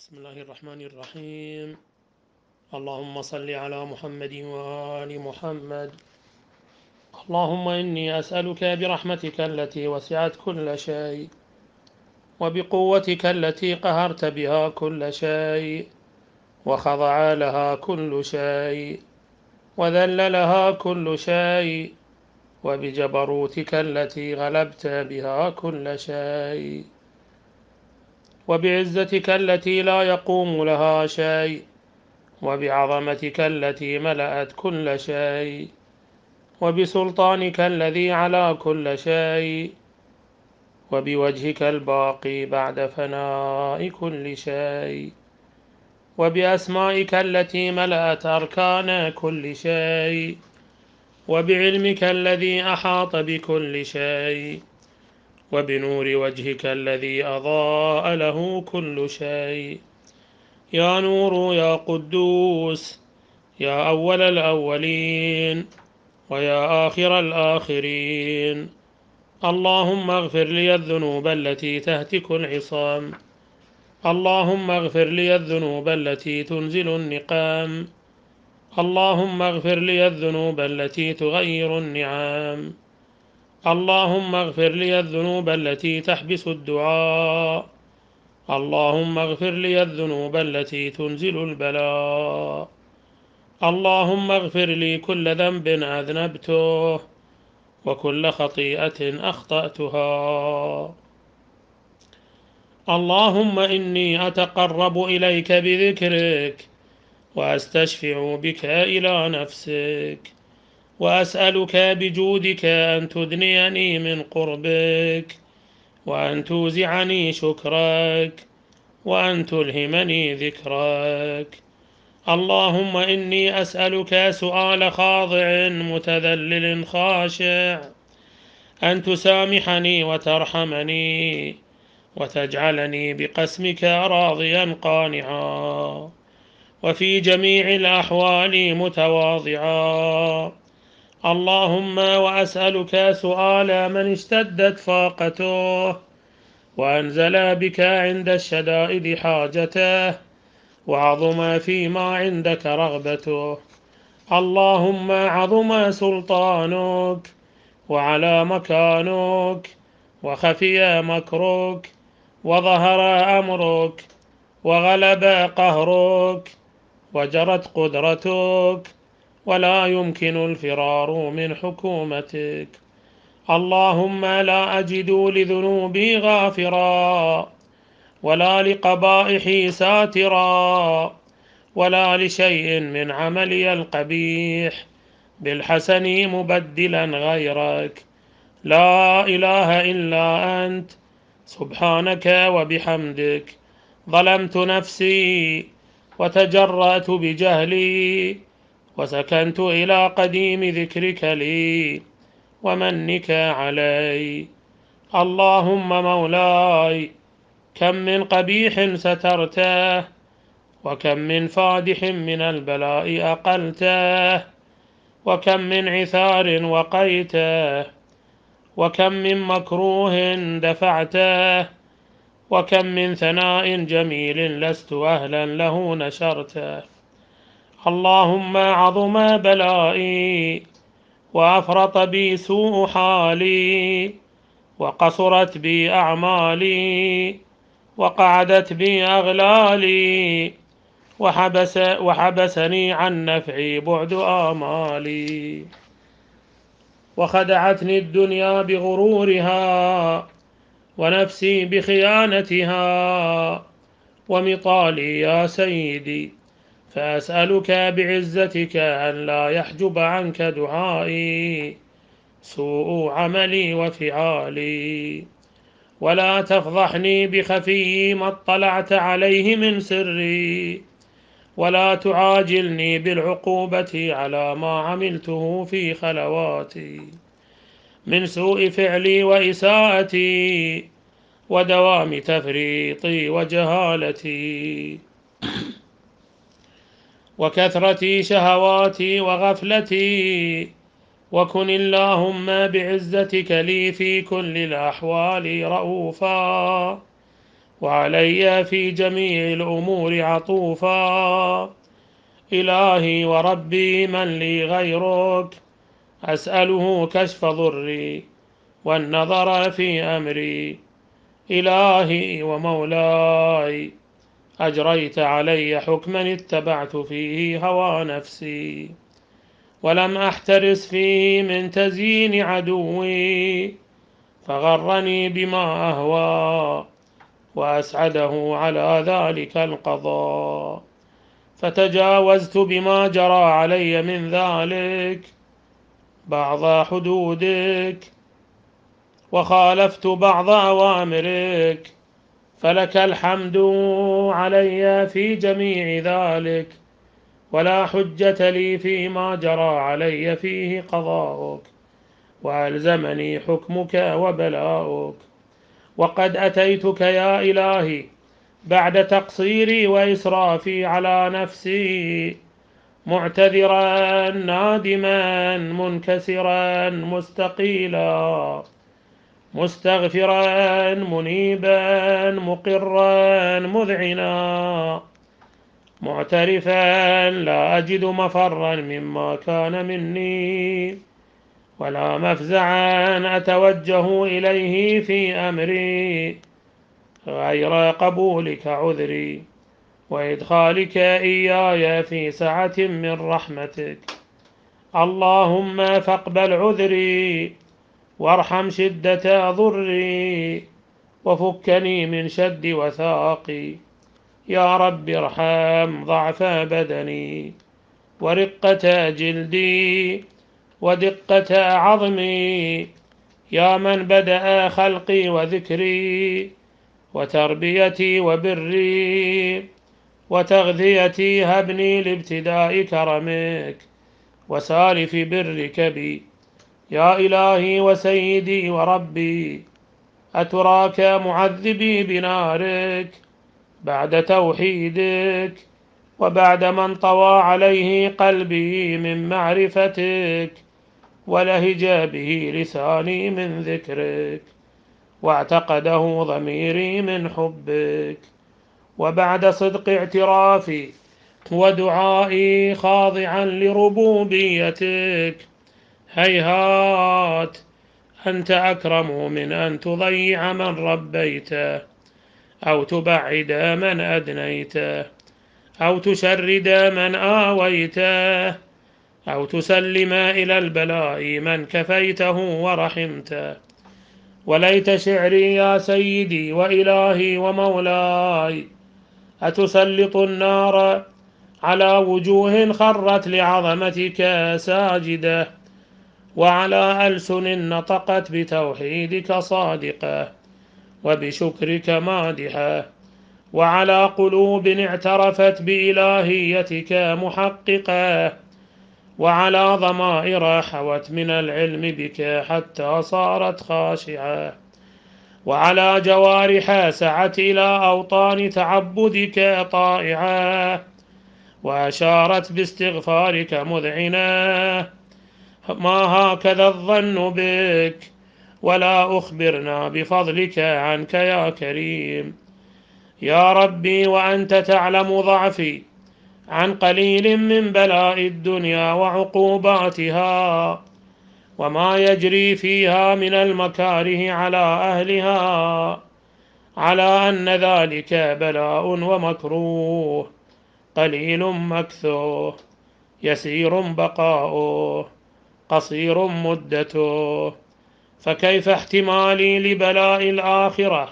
بسم الله الرحمن الرحيم. اللهم صل على محمد وآل محمد. اللهم إني أسألك برحمتك التي وسعت كل شيء وبقوتك التي قهرت بها كل شيء وخضع لها كل شيء وذل لها كل شيء وبجبروتك التي غلبت بها كل شيء وبعزتك التي لا يقوم لها شيء وبعظمتك التي ملأت كل شيء وبسلطانك الذي على كل شيء وبوجهك الباقي بعد فناء كل شيء وبأسمائك التي ملأت أركان كل شيء وبعلمك الذي أحاط بكل شيء وبنور وجهك الذي أضاء له كل شيء. يا نور يا قدوس يا أول الأولين ويا آخر الآخرين، اللهم اغفر لي الذنوب التي تهتك العصام، اللهم اغفر لي الذنوب التي تنزل النقام، اللهم اغفر لي الذنوب التي تغير النعام، اللهم اغفر لي الذنوب التي تحبس الدعاء، اللهم اغفر لي الذنوب التي تنزل البلاء، اللهم اغفر لي كل ذنب أذنبته وكل خطيئة أخطأتها. اللهم إني أتقرب إليك بذكرك وأستشفع بك إلى نفسك وأسألك بجودك أن تدنيني من قربك وأن توزعني شكرك وأن تلهمني ذكرك. اللهم إني أسألك سؤال خاضع متذلل خاشع أن تسامحني وترحمني وتجعلني بقسمك راضيا قانعا وفي جميع الأحوال متواضعا. اللهم وأسألك سؤال من اشتدت فاقته وأنزل بك عند الشدائد حاجته وعظم فيما عندك رغبته. اللهم عظم سلطانك وعلى مكانك وخفي مكرك وظهر أمرك وغلب قهرك وجرت قدرتك ولا يمكن الفرار من حكومتك. اللهم لا أجد لذنوبي غافرا ولا لقبائحي ساترا ولا لشيء من عملي القبيح بالحسن مبدلا غيرك. لا إله إلا أنت سبحانك وبحمدك ظلمت نفسي وتجرأت بجهلي وسكنت إلى قديم ذكرك لي ومنك علي. اللهم مولاي كم من قبيح سترته وكم من فادح من البلاء أقلته وكم من عثار وقيته وكم من مكروه دفعته وكم من ثناء جميل لست أهلا له نشرته. اللهم عظم بلائي وأفرط بي سوء حالي وقصرت بي أعمالي وقعدت بي أغلالي وحبسني عن نفعي بعد آمالي وخدعتني الدنيا بغرورها ونفسي بخيانتها ومطالي يا سيدي. فأسألك بعزتك أن لا يحجب عنك دعائي سوء عملي وفعالي ولا تفضحني بخفي ما اطلعت عليه من سري ولا تعاجلني بالعقوبة على ما عملته في خلواتي من سوء فعلي وإساءتي ودوام تفريطي وجهالتي وكثرة شهواتي وغفلتي. وكن اللهم بعزتك لي في كل الأحوال رؤوفا وعلي في جميع الأمور عطوفا. إلهي وربي من لي غيرك، أسأله كشف ضري والنظر في أمري. إلهي ومولاي، أجريت علي حكما اتبعت فيه هوى نفسي، ولم أحترس فيه من تزيين عدوي، فغرني بما أهوى وأسعده على ذلك القضاء. فتجاوزت بما جرى علي من ذلك بعض حدودك، وخالفت بعض أوامرك، فلك الحمد علي في جميع ذلك، ولا حجة لي فيما جرى علي فيه قضاؤك، وألزمني حكمك وبلاؤك. وقد أتيتك يا إلهي بعد تقصيري وإسرافي على نفسي، معتذرا نادما منكسرا مستقيلا، مستغفرا منيبا مقرا مذعنا، معترفا لا أجد مفرا مما كان مني، ولا مفزعا أتوجه إليه في أمري غير قبولك عذري، وإدخالك إياي في سعة من رحمتك. اللهم فاقبل عذري، وارحم شدة ضري، وفكني من شد وثاقي. يا رب ارحم ضعف بدني، ورقة جلدي، ودقة عظمي، يا من بدأ خلقي وذكري وتربيتي وبري وتغذيتي. هبني لابتداء كرمك وسالف برك بي. يا إلهي وسيدي وربي، أتراك معذبي بنارك بعد توحيدك، وبعد من طوى عليه قلبي من معرفتك، ولهج به لساني من ذكرك، واعتقده ضميري من حبك، وبعد صدق اعترافي ودعائي خاضعا لربوبيتك. هيهات، أنت أكرم من أن تضيع من ربيته، أو تبعد من أدنيته، أو تشرد من آويته، أو تسلم إلى البلاء من كفيته ورحمته. وليت شعري يا سيدي وإلهي ومولاي، أتسلط النار على وجوه خرت لعظمتك ساجدة، وعلى ألسن نطقت بتوحيدك صادقة، وبشكرك مادحة، وعلى قلوب اعترفت بإلهيتك محققة، وعلى ضمائر حوت من العلم بك حتى صارت خاشعة، وعلى جوارح سعت إلى أوطان تعبدك طائعة، وأشارت باستغفارك مذعنة. ما هكذا الظن بك، ولا أخبرنا بفضلك عنك يا كريم. يا ربي، وأنت تعلم ضعفي عن قليل من بلاء الدنيا وعقوباتها، وما يجري فيها من المكاره على أهلها، على أن ذلك بلاء ومكروه، قليل مكثوه، يسير بقاؤه، قصير مدته. فكيف احتمالي لبلاء الآخرة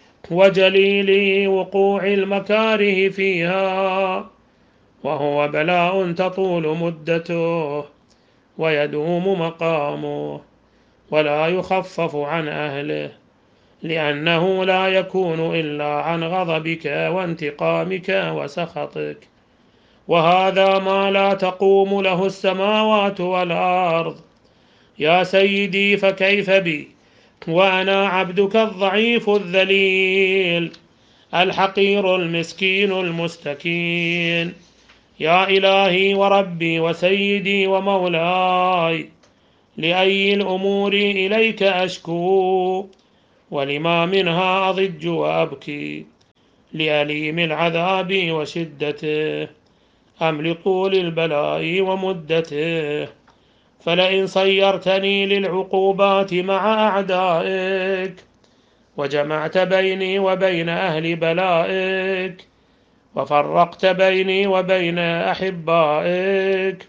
وجليل وقوع المكاره فيها، وهو بلاء تطول مدته ويدوم مقامه، ولا يخفف عن أهله، لأنه لا يكون إلا عن غضبك وانتقامك وسخطك، وهذا ما لا تقوم له السماوات والأرض. يا سيدي، فكيف بي وأنا عبدك الضعيف الذليل الحقير المسكين المستكين. يا إلهي وربي وسيدي ومولاي، لأي الأمور إليك أشكو، ولما منها أضج وأبكي. لأليم العذاب وشدته أم لطول البلاء ومدته؟ فلئن صيرتني للعقوبات مع أعدائك وجمعت بيني وبين أهل بلائك وفرقت بيني وبين أحبائك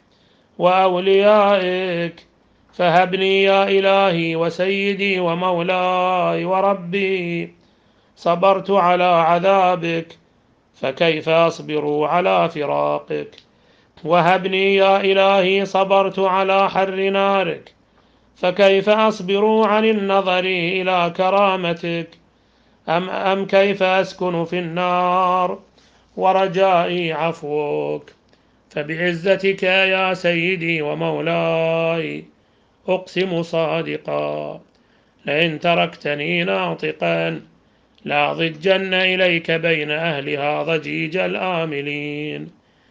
وأوليائك، فهبني يا إلهي وسيدي ومولاي وربي. صبرت على عذابك، فكيف أصبر على فراقك؟ وهبني يا إلهي، صبرت على حر نارك، فكيف أصبر عن النظر إلى كرامتك؟ أم كيف أسكن في النار ورجائي عفوك؟ فبعزتك يا سيدي ومولاي أقسم صادقا، لئن تركتني ناطقا لأضجن إليك بين أهلها ضجيج الآملين،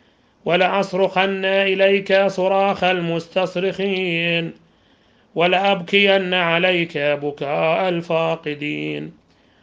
ولأصرخن إليك صراخ المستصرخين، ولأبكين عليك بكاء الفاقدين،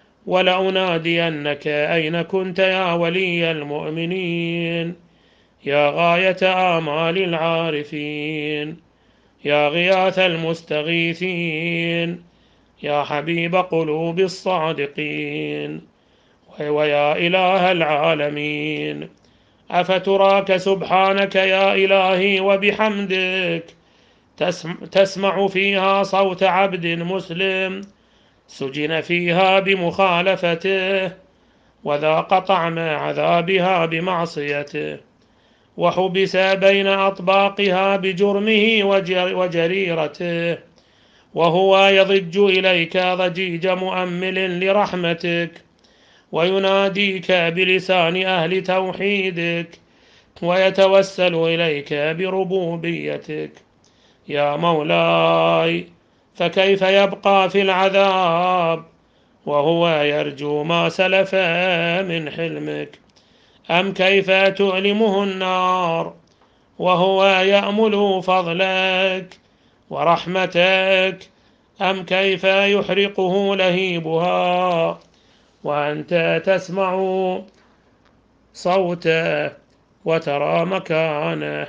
ولأنادينك أين كنت يا ولي المؤمنين، يا غاية آمال العارفين، يا غياث المستغيثين، يا حبيب قلوب الصادقين، ويا إله العالمين. أفتراك سبحانك يا إلهي وبحمدك تسمع فيها صوت عبد مسلم سجن فيها بمخالفته وذاق طعم عذابها بمعصيته، وحبس بين أطباقها بجرمه وجريرته، وهو يضج إليك ضجيج مؤمل لرحمتك، ويناديك بلسان أهل توحيدك، ويتوسل إليك بربوبيتك. يا مولاي، فكيف يبقى في العذاب وهو يرجو ما سلف من حلمك؟ أم كيف تؤلمه النار وهو يأمل فضلك ورحمتك؟ أم كيف يحرقه لهيبها وأنت تسمع صوته وترى مكانه؟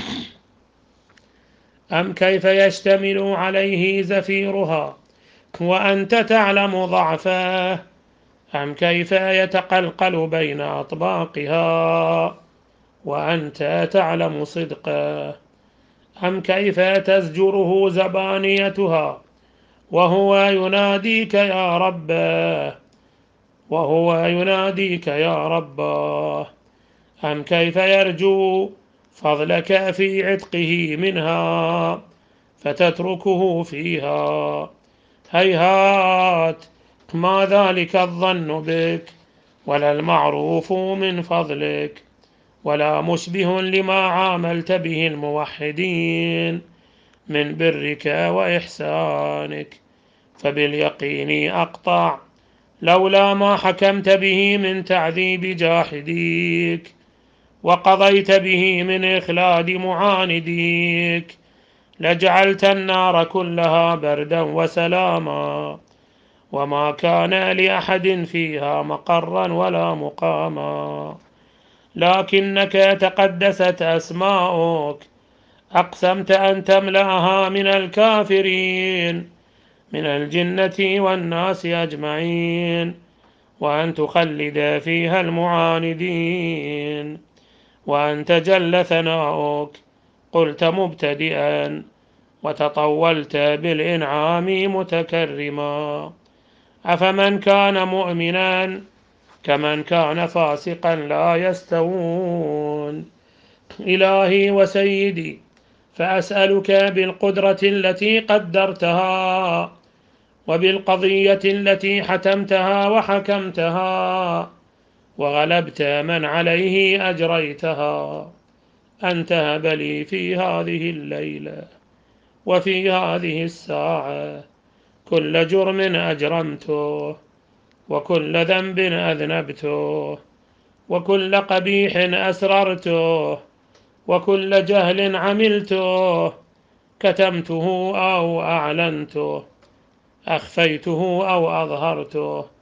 أم كيف يشتمل عليه زفيرها وأنت تعلم ضعفه؟ أم كيف يتقلقل بين أطباقها وأنت تعلم صدقه؟ أم كيف تزجره زبانيتها وهو يناديك يا ربه وهو يناديك يا ربه؟ أم كيف يرجو فضلك في عتقه منها فتتركه فيها؟ هيهات، ما ذلك الظن بك ولا المعروف من فضلك، ولا مشبه لما عاملت به الموحدين من برك وإحسانك. فباليقين أقطع لولا ما حكمت به من تعذيب جاحديك وقضيت به من إخلاد معانديك لجعلت النار كلها بردا وسلاما، وما كان لأحد فيها مقرا ولا مقاما. لكنك تقدست أسماؤك، أقسمت أن تملأها من الكافرين من الجنة والناس أجمعين، وأن تخلد فيها المعاندين. وأنت جل ثناؤك قلت مبتدئا وتطولت بالإنعام متكرما. أفمن كان مؤمنا كمن كان فاسقا لا يستوون. إلهي وسيدي، فأسألك بالقدرة التي قدرتها وبالقضية التي حتمتها وحكمتها وغلبت من عليه أجريتها أن تهب لي في هذه الليلة وفي هذه الساعة كل جرم أجرمته وكل ذنب أذنبته وكل قبيح أسررته وكل جهل عملته، كتمته أو أعلنته، أخفيته أو أظهرته،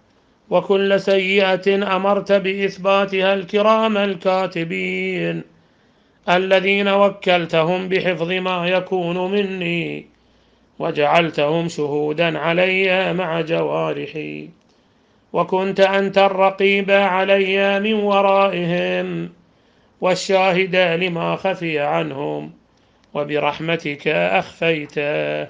وكل سيئة أمرت بإثباتها الكرام الكاتبين الذين وكلتهم بحفظ ما يكون مني، وجعلتهم شهودا علي مع جوارحي، وكنت أنت الرقيب علي من ورائهم والشاهد لما خفي عنهم، وبرحمتك أخفيته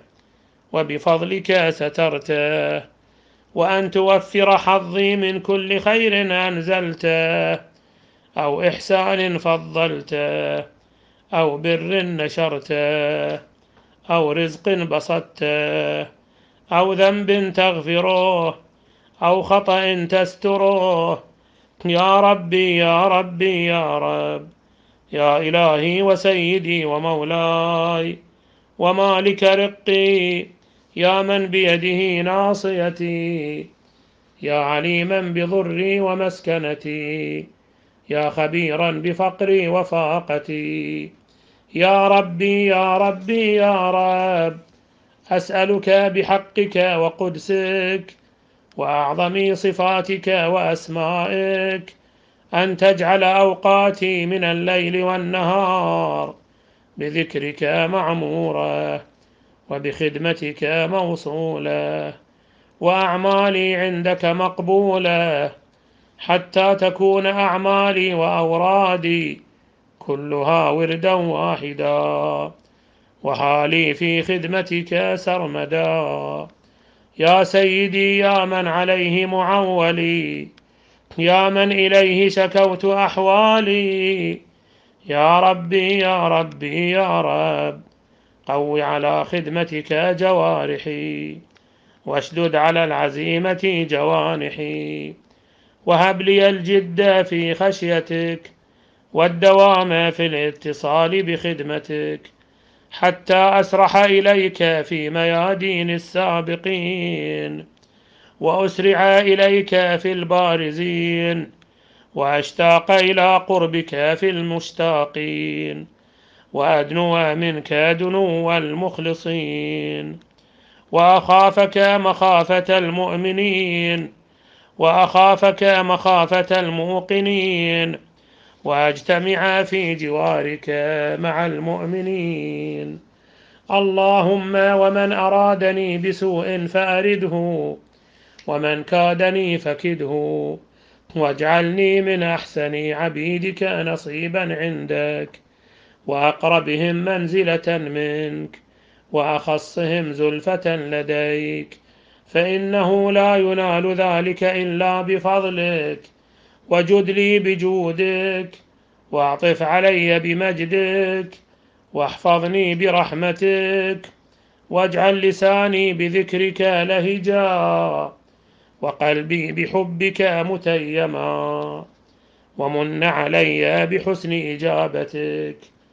وبفضلك سترته، وأن توفر حظي من كل خير أنزلته أو إحسان فضلته أو بر نشرته أو رزق بسطته أو ذنب تغفره أو خطأ تستره، يا ربي يا ربي يا رب، يا إلهي وسيدي ومولاي ومالك رقي، يا من بيده ناصيتي، يا عليما بضري ومسكنتي، يا خبيرا بفقري وفاقتي، يا ربي يا ربي يا رب، أسألك بحقك وقدسك وأعظم صفاتك وأسمائك أن تجعل أوقاتي من الليل والنهار بذكرك معمورة وبخدمتك موصولة، وأعمالي عندك مقبولة، حتى تكون أعمالي وأورادي كلها وردا واحدا، وحالي في خدمتك سرمدا. يا سيدي يا من عليه معولي، يا من إليه شكوت أحوالي، يا ربي يا ربي يا رب، قو على خدمتك جوارحي واشدد على العزيمة جوانحي، وهب لي الجد في خشيتك والدوام في الاتصال بخدمتك، حتى أسرح إليك في ميادين السابقين، وأسرع إليك في البارزين، وأشتاق إلى قربك في المشتاقين، وأدنو منك دنو المخلصين، وأخافك مخافة المؤمنين، وأخافك مخافة الموقنين، وأجتمع في جوارك مع المؤمنين. اللهم ومن أرادني بسوء فأرده، ومن كادني فكده، واجعلني من أحسن عبيدك نصيبا عندك، وأقربهم منزلة منك، وأخصهم زلفة لديك، فإنه لا ينال ذلك إلا بفضلك، وجد لي بجودك، واعطف علي بمجدك، واحفظني برحمتك، واجعل لساني بذكرك لهجا، وقلبي بحبك متيما، ومن علي بحسن إجابتك،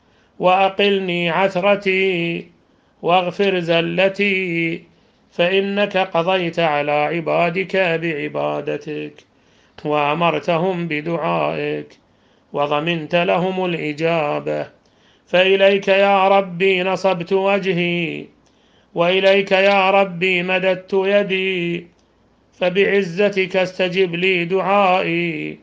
وأقلني عثرتي، واغفر زلتي، فإنك قضيت على عبادك بعبادتك، وأمرتهم بدعائك، وضمنت لهم الإجابة، فإليك يا ربي نصبت وجهي، وإليك يا ربي مددت يدي، فبعزتك استجب لي دعائي،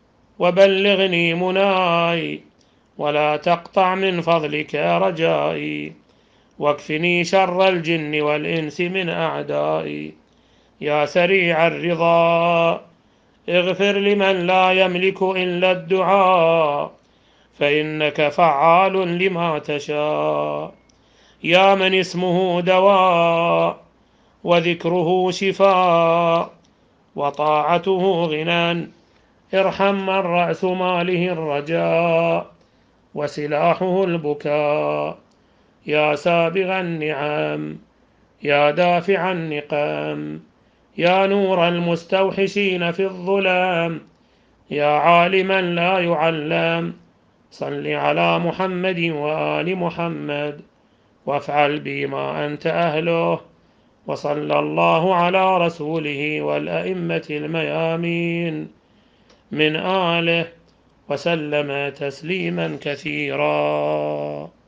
وبلغني مناي، ولا تقطع من فضلك رجائي، واكفني شر الجن والإنس من أعدائي. يا سريع الرضا اغفر لمن لا يملك إلا الدعاء، فإنك فعال لما تشاء. يا من اسمه دواء وذكره شفاء وطاعته غنى، ارحم من رأس ماله الرجاء وسلاحه البكاء. يا سابغ النعم، يا دافع النقم، يا نور المستوحشين في الظلام، يا عالما لا يعلم، صل على محمد وآل محمد، وافعل بما أنت أهله، وصلى الله على رسوله والأئمة الميامين من آله، وسلم تسليما كثيرا.